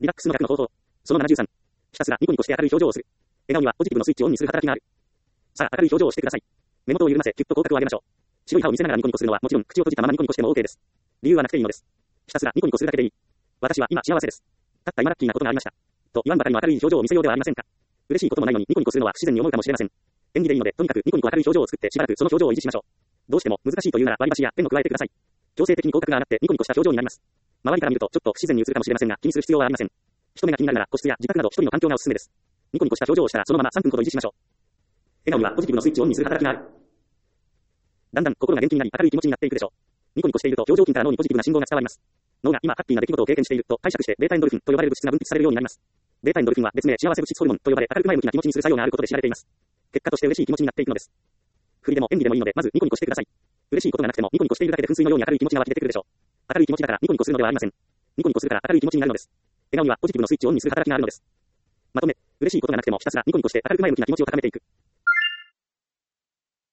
リラックスの逆の方法。その73。ひたすらニコニコして明るい表情をする。笑顔にはポジティブのスイッチをオンにする働きがある。さあ、明るい表情をしてください。目元を緩ませ、キュッと口角を上げましょう。白い歯を見せながらニコニコするのはもちろん、口を閉じたままニコニコしても OK です。理由はなくていいのです。ひたすらニコニコするだけでいい。私は今幸せです。たった今ラッキーなことがありました。と言わんばかりの明るい表情を見せようではありませんか。嬉しいこともないのにニコニコするのは不自然に思うかもしれません。演技でいいので、とにかくニコニコ明るい表情を作ってしばらくその表情を維持しましょう。どうしても難しいというなら割り箸やペンを加えてください。強制的に口角が上がってニコニコした表情になります。周りから見るとちょっと不自然に映るかもしれませんが、気にする必要はありません。人目が気になるなら個室や自宅など一人の環境がおすすめです。ニコニコした表情をしたらそのまま3分ほど維持しましょう。笑顔にはポジティブのスイッチをオンにする働きがある。だんだん心が元気になり明るい気持ちになっていくでしょう。ニコニコしていると表情筋から脳にポジティブな信号が伝わります。脳が今ハッピーな出来事を経験していると解釈してベータエンドルフィンと呼ばれる物質が分泌されるようになります。ベータエンドルフィンは別名幸せ物質ホルモンと呼ばれ明るく前向きな気持ちにする作用があることで知られています。結果として嬉しい気持ちになっていくのです。振りでも演技でもいいのでまずニコニコしてください。嬉しいことがなくてもニコニコしているだけで噴水のように明るい気持ちが湧き出てくるでしょう。明るい気持ちだからニコニコするのではありません。ニコニコするから明るい気持ちになるのです。笑顔にはポジティブのスイッチをオンにする働きがあるのです。まとめ、嬉しいことがなくてもひたすらニコニコして明るく前向きな気持ちを高めていく。